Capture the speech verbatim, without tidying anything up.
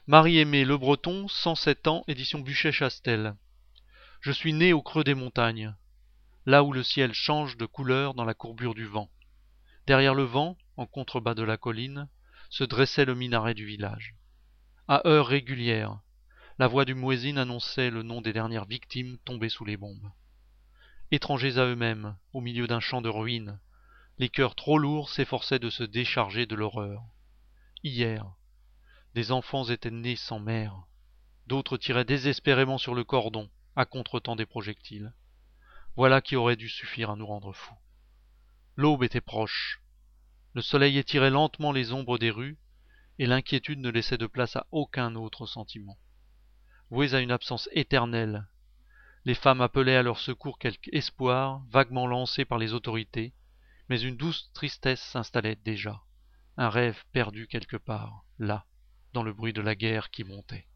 Marie-Aimée Le Breton, cent sept ans, édition Buchet-Chastel. Je suis né au creux des montagnes, là où le ciel change de couleur dans la courbure du vent. Derrière le vent, en contrebas de la colline, se dressait le minaret du village. À heures régulières, la voix du muezzin annonçait le nom des dernières victimes tombées sous les bombes. Étrangers à eux-mêmes, au milieu d'un champ de ruines, les cœurs trop lourds s'efforçaient de se décharger de l'horreur. Hier, des enfants étaient nés sans mère. D'autres tiraient désespérément sur le cordon, à contretemps des projectiles. Voilà qui aurait dû suffire à nous rendre fous. L'aube était proche. Le soleil étirait lentement les ombres des rues, et l'inquiétude ne laissait de place à aucun autre sentiment. Vouées à une absence éternelle, les femmes appelaient à leur secours quelque espoir vaguement lancé par les autorités, mais une douce tristesse s'installait déjà, un rêve perdu quelque part, là, dans le bruit de la guerre qui montait.